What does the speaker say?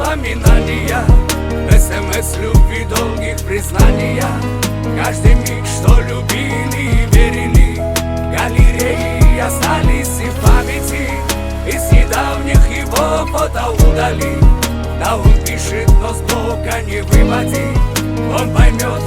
воспоминания, СМС любви, долгих признания. Каждый миг, что любили и верили, галереи остались и в памяти. Из недавних его фото удали. Да он пишет, но с блока не выводи. Он поймет,